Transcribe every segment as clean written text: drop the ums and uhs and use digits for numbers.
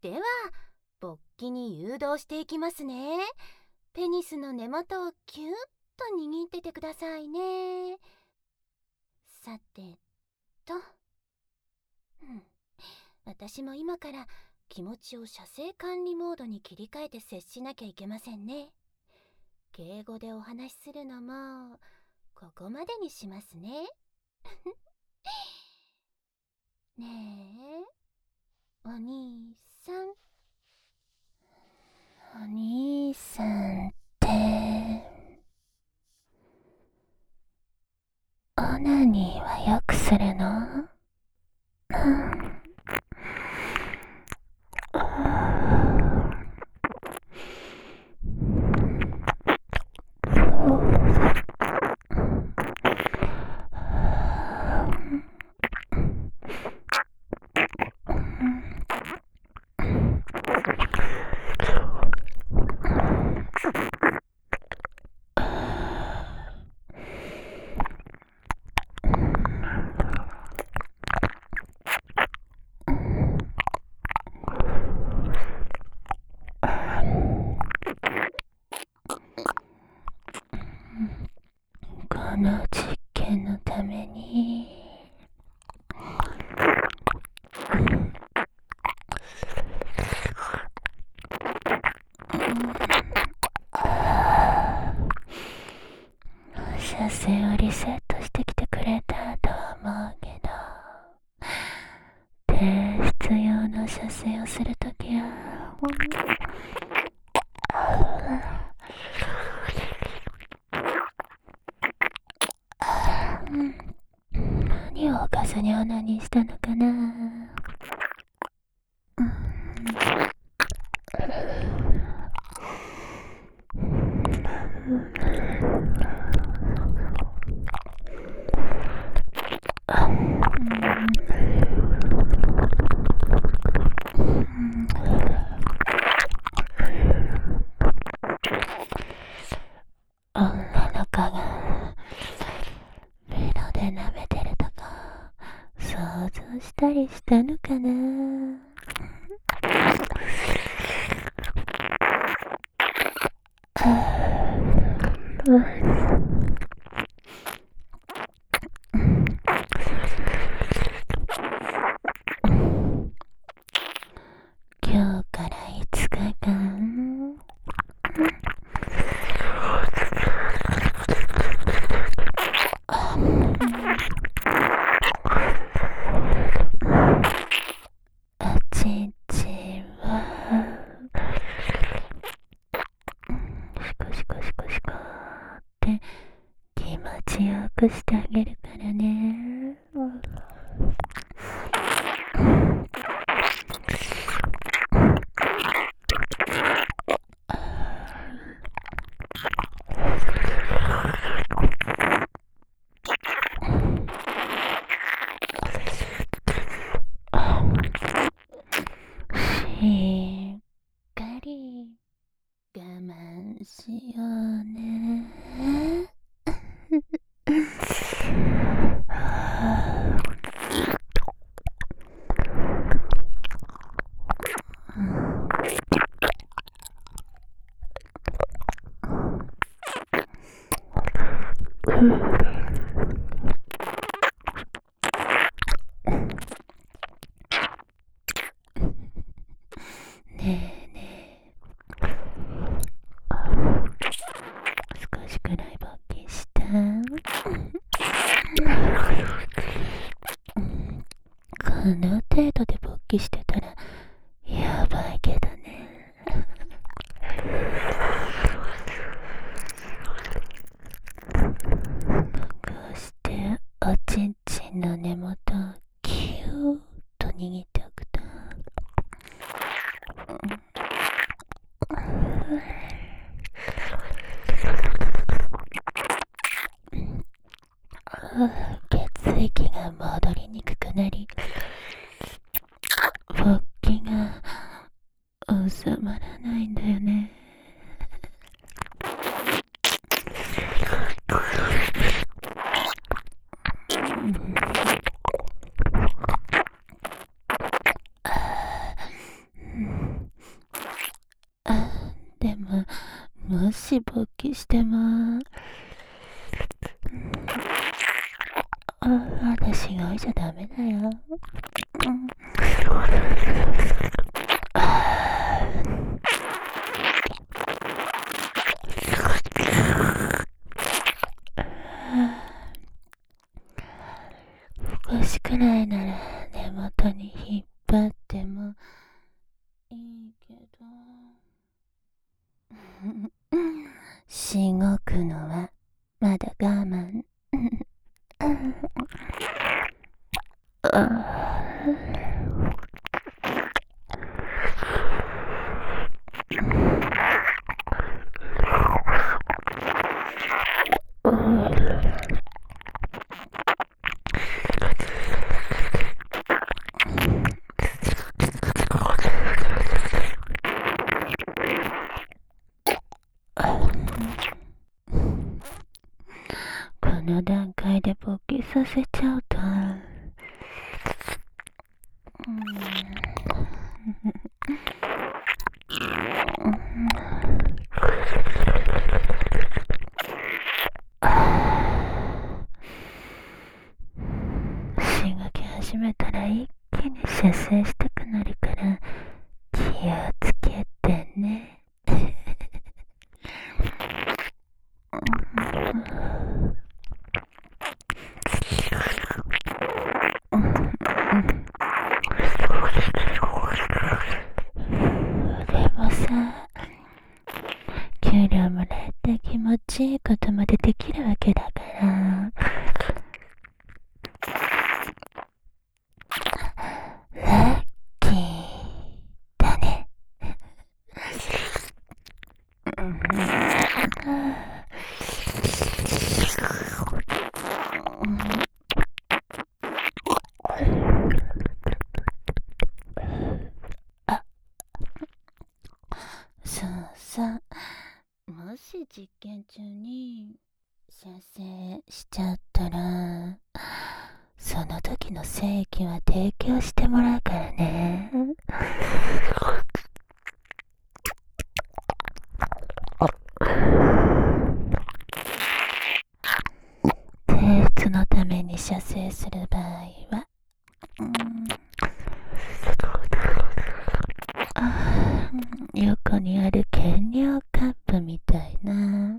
では勃起に誘導していきますね。ペニスの根元をキュッと握っててくださいね。さてと、私も今から気持ちを射精管理モードに切り替えて接しなきゃいけませんね。敬語でお話しするのもここまでにしますね。ねえ、お兄さん。お兄さんってオナニーはよくするの？この実験のために射精をリセットしてきてくれたと思うけど、低質用の射精をするときは何をおかずにオナニーしたのかな。女の子がベロで舐めてるとか想像したりしたのかな。今日から5日間おちんちんはシコシコシコシコって気持ちよくしてあげるからね。しっかり我慢しようね。ねえねえ、少しくらい勃起した？この程度で勃起してたらやばいけどね。こうしておちんちんの根元をキューッと握っておくと血液が戻りにくくなり、勃起が収まらないんだよね。 もし勃起しても、私がいちゃダメだよ。少しくらいなら根元に引っ張ってもいいけどしごくのはまだ我慢。この段階で勃起させちゃうと、しごき始めたら一気に射精したくなるから気をつけてね。でもさ、給料もらえて気持ちいいことまでできるわけだから、ラッキーだね。そうそう。もし実験中に射精しちゃったら、その時の精液は提供してもらうからね。提出のために射精する場合は、横にある検尿カップみたいな、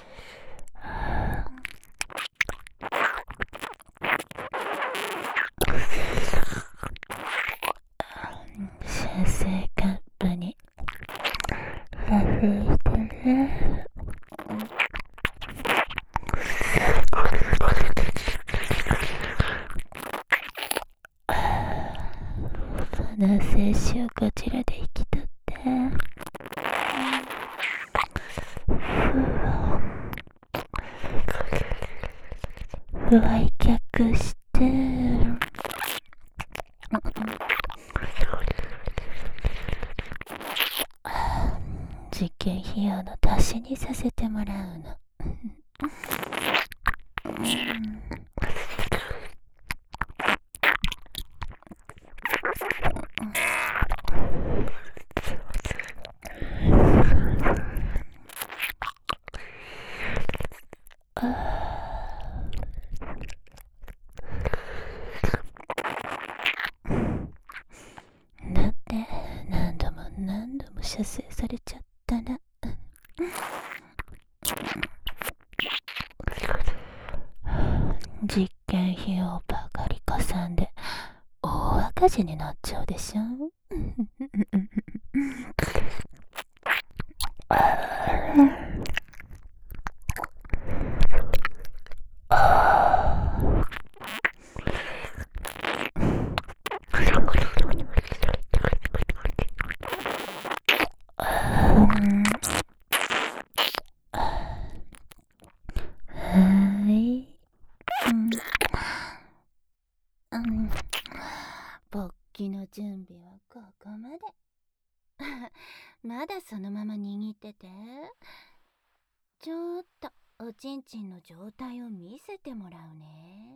射精カップに射精してね。その精子をこちらで引き取って、売却して、実験費用の足しにさせてもらうの。だって何度も何度も射精されちゃったら、実験費用ばかりかさんで大赤字になっちゃうでしょ。はい。勃起の準備はここまで。まだそのまま握ってて。ちょっとおちんちんの状態を見せてもらうね。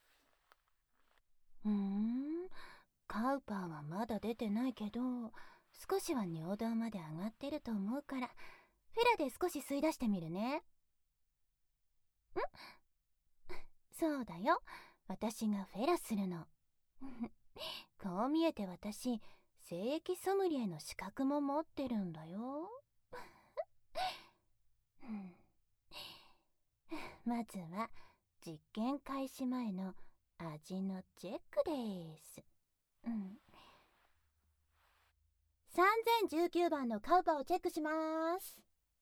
カウパーはまだ出てないけど、 少しは尿道まで上がってると思うから、フェラで少し吸い出してみるね。そうだよ、私がフェラするの。こう見えて私、精液ソムリエの資格も持ってるんだよ。まずは実験開始前の味のチェックです。3019番のカウパをチェックします。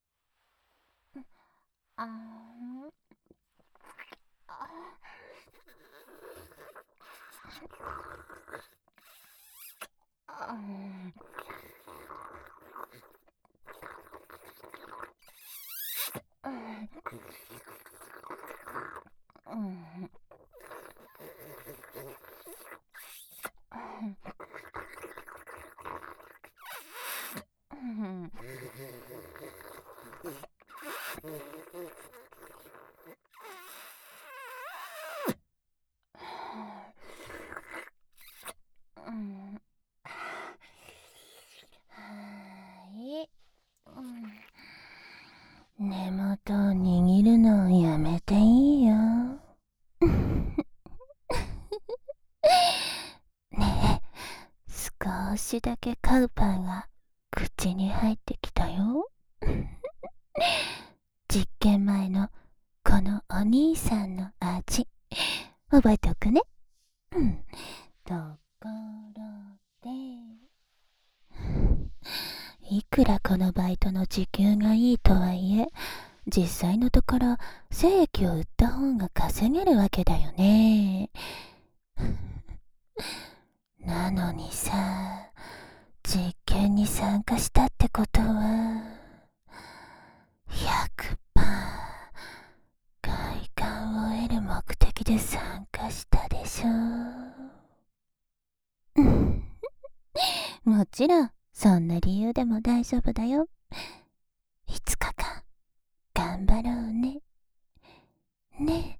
根元を握るのをやめていいよ。ねえ、少しだけカウパーが口に入ってきたよ。実験前のこのお兄さんの味、覚えておくね。ところで、いくらこのバイトの時給がいいとはいえ、実際のところ精液を売った方が稼げるわけだよね。なのにさ、実験に参加したってことは 100% 快感を得る目的で参加したでしょ。もちろんそんな理由でも大丈夫だよ。5日間頑張ろうね。ね